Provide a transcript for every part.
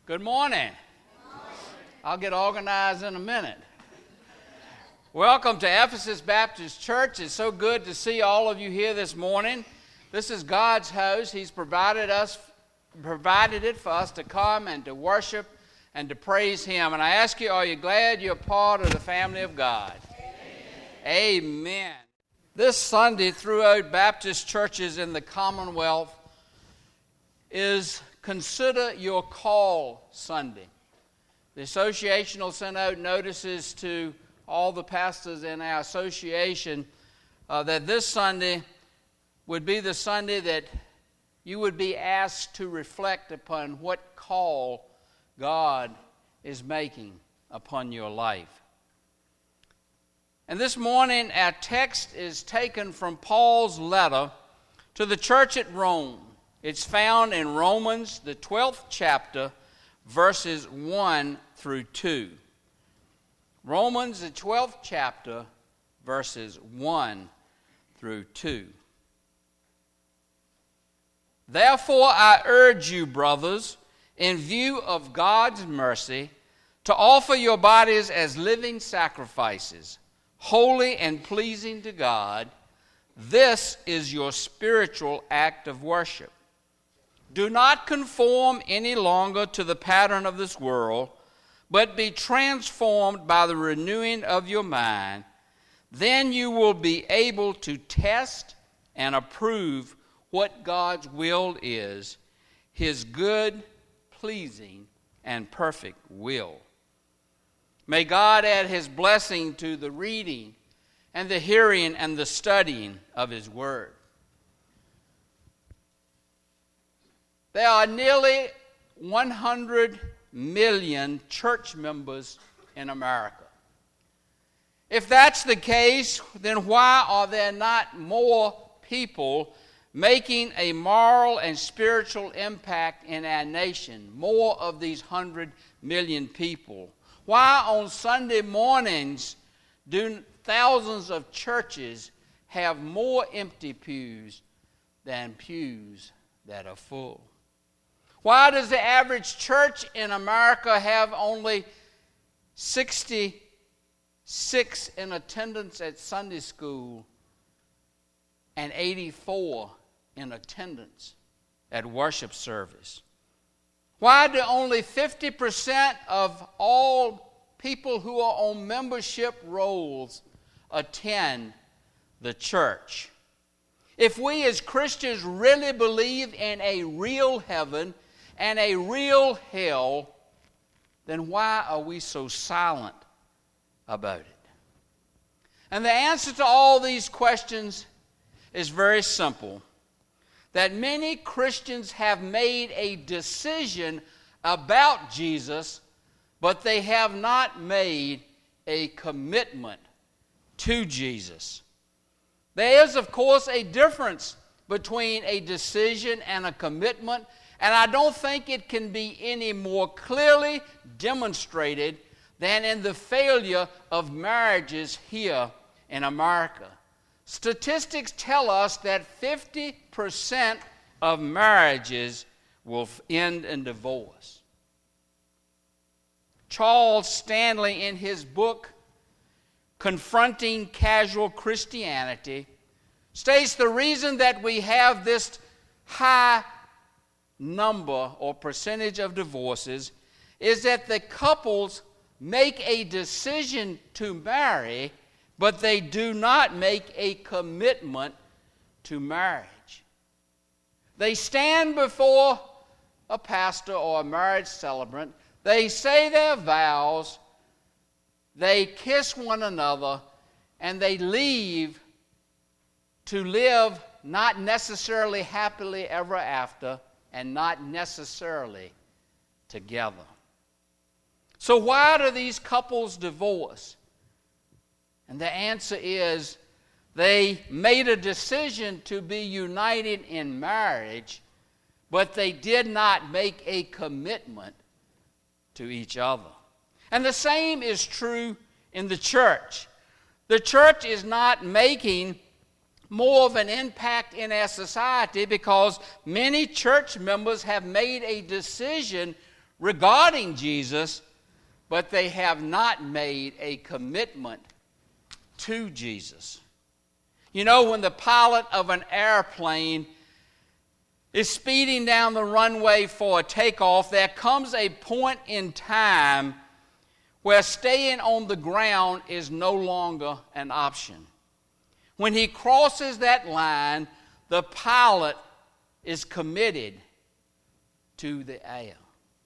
Good morning. I'll get organized in a minute. Welcome to Ephesus Baptist Church. It's so good to see all of you here this morning. This is God's house. He's provided it for us to come and to worship and to praise Him. And I ask you, are you glad you're part of the family of God? Amen. Amen. This Sunday throughout Baptist churches in the Commonwealth is Consider Your Call Sunday. The association will send out notices to all the pastors in our association that this Sunday would be the Sunday that you would be asked to reflect upon what call God is making upon your life. And this morning our text is taken from Paul's letter to the church at Rome. It's found in Romans, the 12th chapter, verses 1 through 2. Romans, the 12th chapter, verses 1 through 2. Therefore I urge you, brothers, in view of God's mercy, to offer your bodies as living sacrifices, holy and pleasing to God. This is your spiritual act of worship. Do not conform any longer to the pattern of this world, but be transformed by the renewing of your mind. Then you will be able to test and approve what God's will is, His good, pleasing, and perfect will. May God add His blessing to the reading and the hearing and the studying of His Word. There are nearly 100 million church members in America. If that's the case, then why are there not more people making a moral and spiritual impact in our nation? More of these 100 million people. Why on Sunday mornings do thousands of churches have more empty pews than pews that are full? Why does the average church in America have only 66 in attendance at Sunday school and 84 in attendance at worship service? Why do only 50% of all people who are on membership rolls attend the church? If we as Christians really believe in a real heaven and a real hell, then why are we so silent about it? And the answer to all these questions is very simple. That many Christians have made a decision about Jesus, but they have not made a commitment to Jesus. There is, of course, a difference between a decision and a commitment, and I don't think it can be any more clearly demonstrated than in the failure of marriages here in America. Statistics tell us that 50% of marriages will end in divorce. Charles Stanley, in his book, Confronting Casual Christianity, states the reason that we have this high number or percentage of divorces is that the couples make a decision to marry, but they do not make a commitment to marriage. They stand before a pastor or a marriage celebrant, they say their vows, they kiss one another, and they leave to live not necessarily happily ever after and not necessarily together. So why do these couples divorce? And the answer is they made a decision to be united in marriage, but they did not make a commitment to each other. And the same is true in the church. The church is not making more of an impact in our society because many church members have made a decision regarding Jesus, but they have not made a commitment to Jesus. You know, when the pilot of an airplane is speeding down the runway for a takeoff, there comes a point in time where staying on the ground is no longer an option. When he crosses that line, the pilot is committed to the air.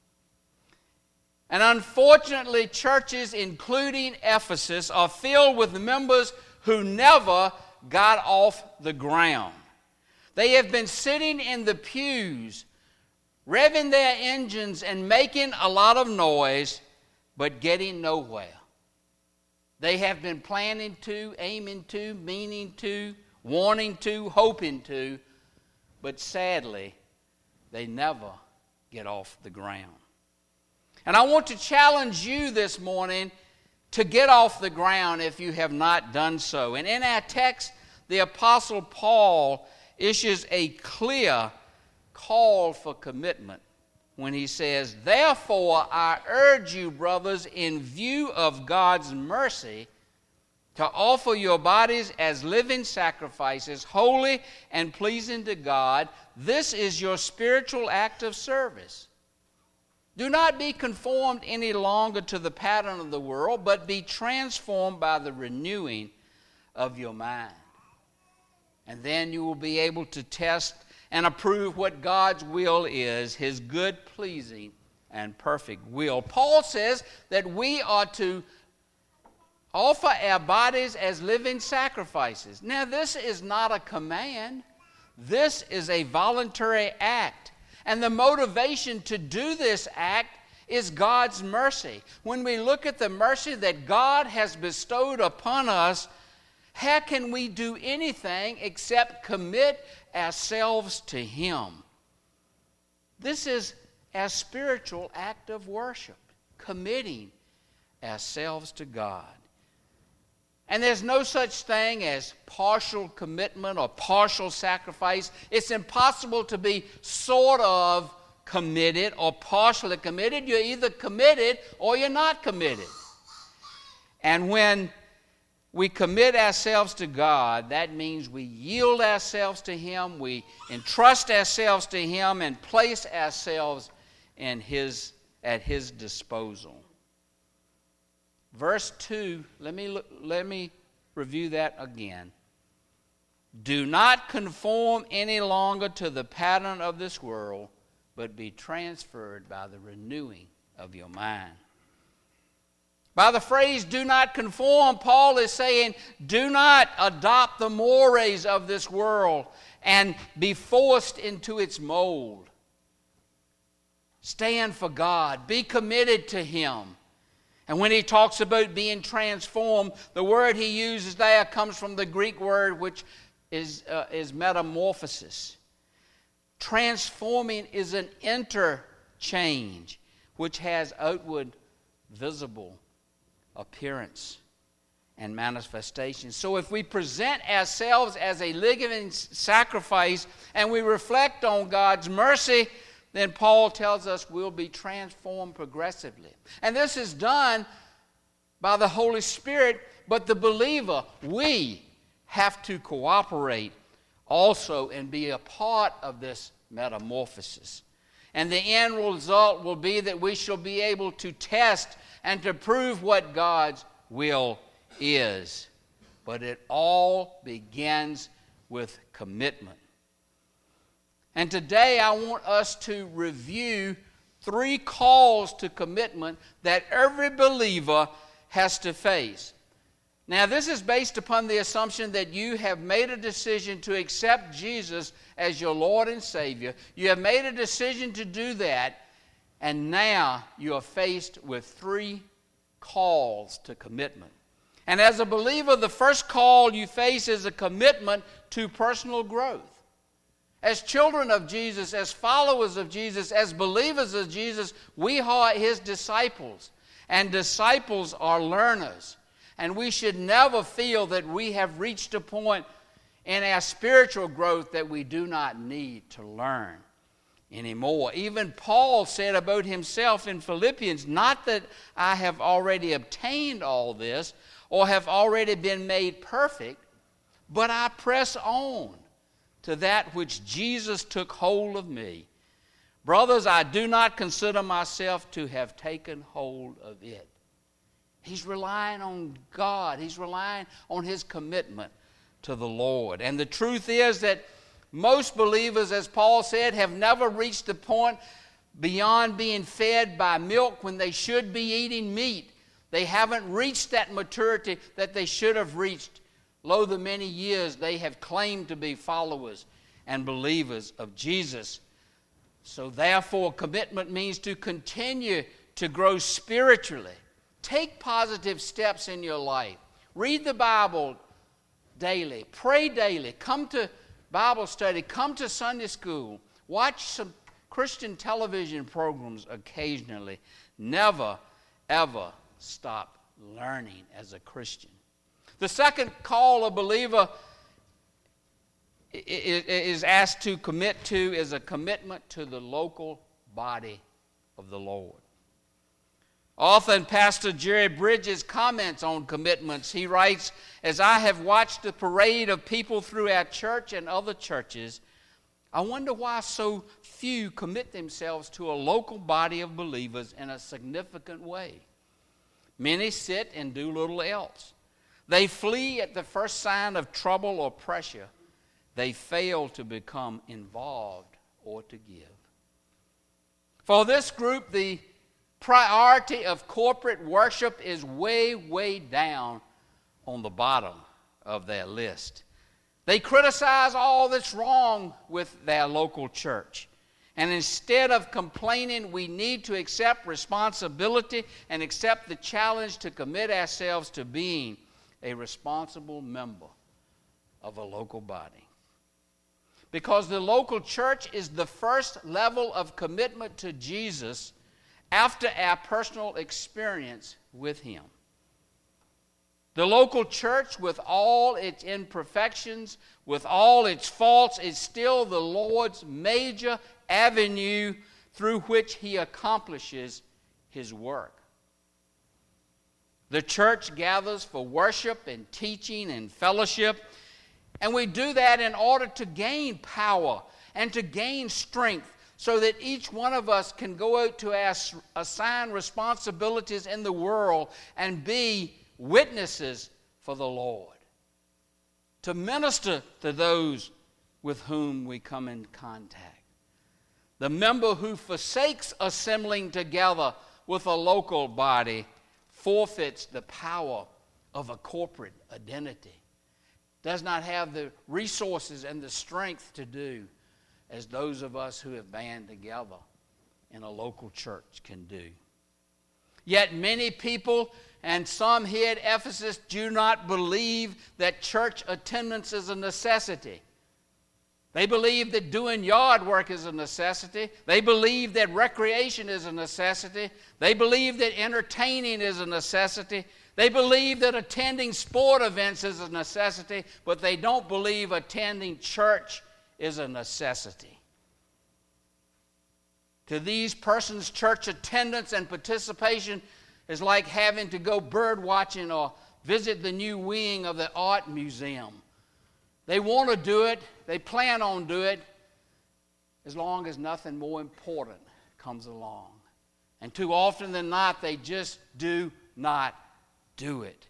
And unfortunately, churches, including Ephesus, are filled with members who never got off the ground. They have been sitting in the pews, revving their engines and making a lot of noise, but getting nowhere. They have been planning to, aiming to, meaning to, wanting to, hoping to, but sadly, they never get off the ground. And I want to challenge you this morning to get off the ground if you have not done so. And in our text, the Apostle Paul issues a clear call for commitment when he says, "Therefore I urge you, brothers, in view of God's mercy, to offer your bodies as living sacrifices, holy and pleasing to God. This is your spiritual act of service. Do not be conformed any longer to the pattern of the world, but be transformed by the renewing of your mind. And then you will be able to test and approve what God's will is, his good, pleasing, and perfect will." Paul says that we are to offer our bodies as living sacrifices. Now, this is not a command. This is a voluntary act. And the motivation to do this act is God's mercy. When we look at the mercy that God has bestowed upon us, how can we do anything except commit ourselves to him? This is our spiritual act of worship, committing ourselves to God. And there's no such thing as partial commitment or partial sacrifice. It's impossible to be sort of committed or partially committed. You're either committed or you're not committed. And when we commit ourselves to God, that means we yield ourselves to him, we entrust ourselves to him, and place ourselves at his disposal. Verse 2, let me review that again. "Do not conform any longer to the pattern of this world, but be transferred by the renewing of your mind." By the phrase, "do not conform," Paul is saying, do not adopt the mores of this world and be forced into its mold. Stand for God. Be committed to him. And when he talks about being transformed, the word he uses there comes from the Greek word which is metamorphosis. Transforming is an interchange which has outward visible appearance and manifestation. So if we present ourselves as a living sacrifice and we reflect on God's mercy, then Paul tells us we'll be transformed progressively. And this is done by the Holy Spirit, but the believer, we have to cooperate also and be a part of this metamorphosis. And the end result will be that we shall be able to test and to prove what God's will is. But it all begins with commitment. And today I want us to review 3 calls to commitment that every believer has to face. Now, this is based upon the assumption that you have made a decision to accept Jesus as your Lord and Savior. You have made a decision to do that, and now you are faced with 3 calls to commitment. And as a believer, the first call you face is a commitment to personal growth. As children of Jesus, as followers of Jesus, as believers of Jesus, we are his disciples. And disciples are learners. And we should never feel that we have reached a point in our spiritual growth that we do not need to learn. anymore. Even Paul said about himself in Philippians, not that I have already obtained all this or have already been made perfect, but I press on to that which Jesus took hold of me. Brothers, I do not consider myself to have taken hold of it. He's relying on God. He's relying on his commitment to the Lord. And the truth is that most believers, as Paul said, have never reached the point beyond being fed by milk when they should be eating meat. They haven't reached that maturity that they should have reached, lo, the many years they have claimed to be followers and believers of Jesus. So therefore, commitment means to continue to grow spiritually. Take positive steps in your life. Read the Bible daily. Pray daily. Come to Bible study. Come to Sunday school. Watch some Christian television programs occasionally. Never, ever stop learning as a Christian. The second call a believer is asked to commit to is a commitment to the local body of the Lord. Author and Pastor Jerry Bridges comments on commitments. He writes, as I have watched the parade of people through our church and other churches, I wonder why so few commit themselves to a local body of believers in a significant way. Many sit and do little else. They flee at the first sign of trouble or pressure. They fail to become involved or to give. For this group, the priority of corporate worship is way, way down on the bottom of their list. They criticize all that's wrong with their local church. And instead of complaining, we need to accept responsibility and accept the challenge to commit ourselves to being a responsible member of a local body. Because the local church is the first level of commitment to Jesus after our personal experience with him. The local church, with all its imperfections, with all its faults, is still the Lord's major avenue through which he accomplishes his work. The church gathers for worship and teaching and fellowship, and we do that in order to gain power and to gain strength so that each one of us can go out to our assigned responsibilities in the world and be witnesses for the Lord, to minister to those with whom we come in contact. The member who forsakes assembling together with a local body forfeits the power of a corporate identity, does not have the resources and the strength to do as those of us who have band together in a local church can do. Yet many people, and some here at Ephesus, do not believe that church attendance is a necessity. They believe that doing yard work is a necessity. They believe that recreation is a necessity. They believe that entertaining is a necessity. They believe that attending sport events is a necessity, but they don't believe attending church is a necessity. To these persons, church attendance and participation is like having to go bird watching or visit the new wing of the art museum. They want to do it, they plan on doing it, as long as nothing more important comes along. And too often than not, they just do not do it.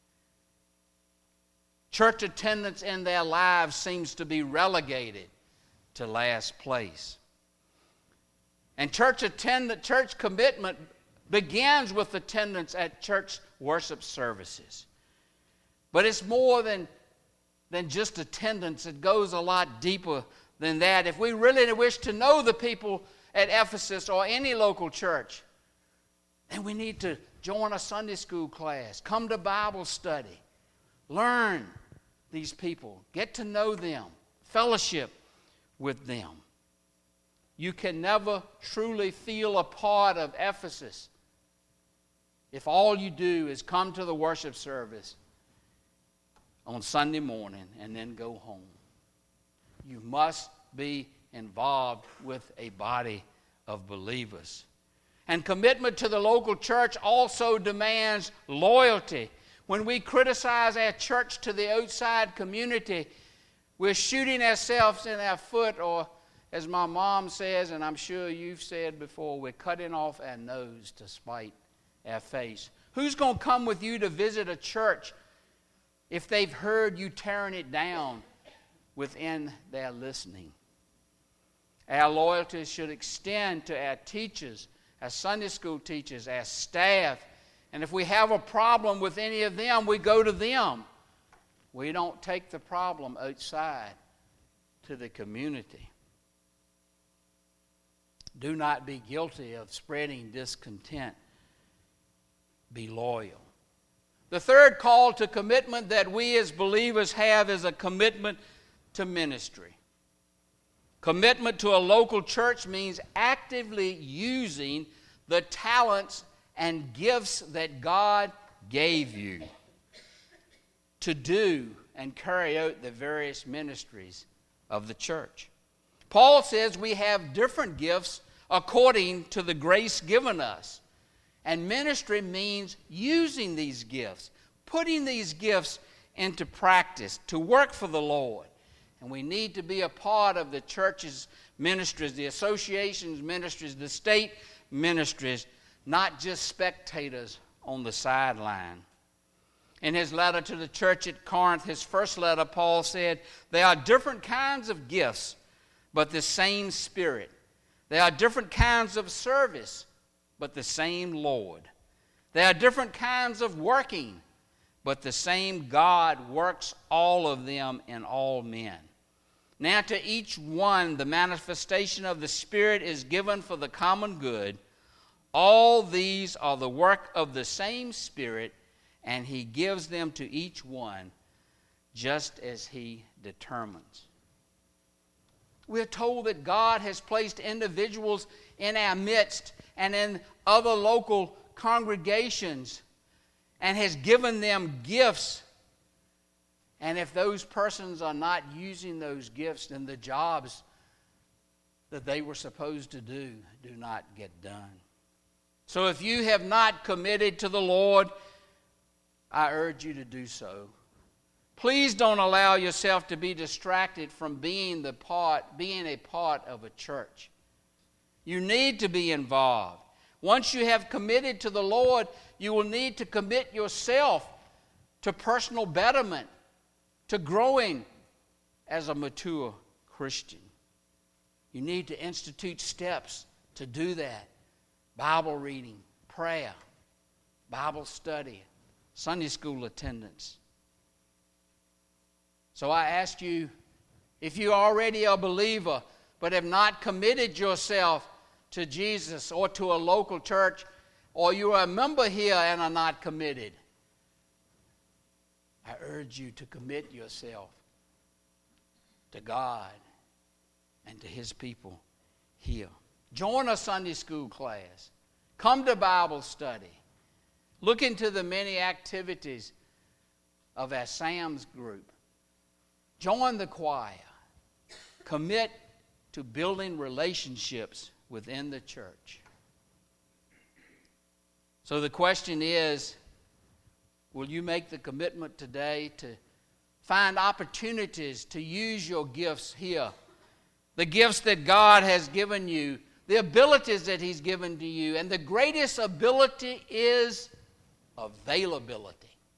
Church attendance in their lives seems to be relegated to last place. And church commitment begins with attendance at church worship services. But it's more than just attendance. It goes a lot deeper than that. If we really wish to know the people at Ephesus or any local church, then we need to join a Sunday school class, come to Bible study, learn these people, get to know them, fellowship with them. You can never truly feel a part of Ephesus if all you do is come to the worship service on Sunday morning and then go home. You must be involved with a body of believers. And commitment to the local church also demands loyalty. When we criticize our church to the outside community, we're shooting ourselves in our foot, or as my mom says, and I'm sure you've said before, we're cutting off our nose to spite our face. Who's going to come with you to visit a church if they've heard you tearing it down within their listening? Our loyalty should extend to our teachers, our Sunday school teachers, our staff. And if we have a problem with any of them, we go to them. We don't take the problem outside to the community. Do not be guilty of spreading discontent. Be loyal. The third call to commitment that we as believers have is a commitment to ministry. Commitment to a local church means actively using the talents and gifts that God gave you to do and carry out the various ministries of the church. Paul says we have different gifts according to the grace given us. And ministry means using these gifts, putting these gifts into practice to work for the Lord. And we need to be a part of the church's ministries, the association's ministries, the state ministries, not just spectators on the sideline. In his letter to the church at Corinth, his first letter, Paul said, there are different kinds of gifts, but the same Spirit. There are different kinds of service, but the same Lord. There are different kinds of working, but the same God works all of them in all men. Now to each one the manifestation of the Spirit is given for the common good. All these are the work of the same Spirit, and He gives them to each one just as He determines. We're told that God has placed individuals in our midst and in other local congregations and has given them gifts. And if those persons are not using those gifts, then the jobs that they were supposed to do not get done. So if you have not committed to the Lord, I urge you to do so. Please don't allow yourself to be distracted from being a part of a church. You need to be involved. Once you have committed to the Lord, you will need to commit yourself to personal betterment, to growing as a mature Christian. You need to institute steps to do that. Bible reading, prayer, Bible study, Sunday school attendance. So I ask you, if you are already a believer but have not committed yourself to Jesus or to a local church, or you are a member here and are not committed, I urge you to commit yourself to God and to His people here. Join a Sunday school class. Come to Bible study. Look into the many activities of our Sam's group. Join the choir. Commit to building relationships within the church. So the question is, will you make the commitment today to find opportunities to use your gifts here? The gifts that God has given you, the abilities that He's given to you, and the greatest ability is availability.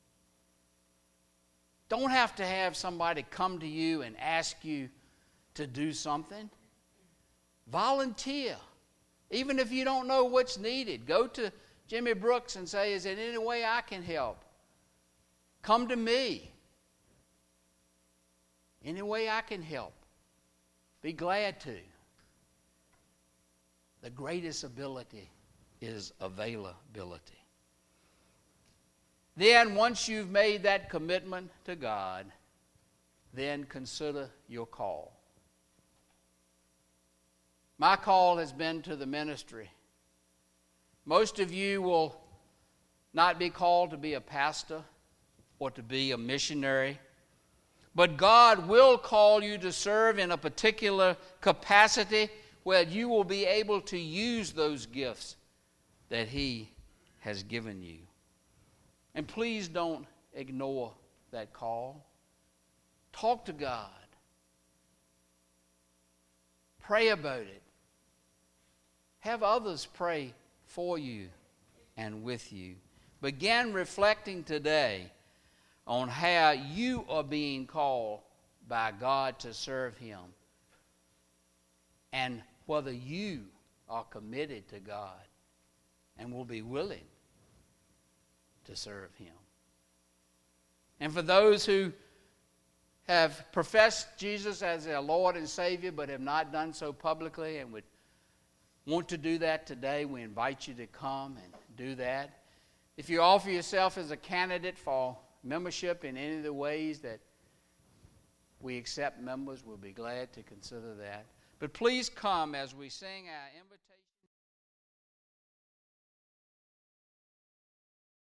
Don't have to have somebody come to you and ask you to do something. Volunteer. Even if you don't know what's needed, go to Jimmy Brooks and say, is there any way I can help? Come to me. Any way I can help. Be glad to. The greatest ability is availability. Then, once you've made that commitment to God, then consider your call. My call has been to the ministry. Most of you will not be called to be a pastor or to be a missionary. But God will call you to serve in a particular capacity where you will be able to use those gifts that He has given you. And please don't ignore that call. Talk to God. Pray about it. Have others pray for you and with you. Begin reflecting today on how you are being called by God to serve Him, and whether you are committed to God and will be willing to serve Him. And for those who have professed Jesus as their Lord and Savior but have not done so publicly and would want to do that today, we invite you to come and do that. If you offer yourself as a candidate for membership in any of the ways that we accept members, we'll be glad to consider that. But please come as we sing our invitation.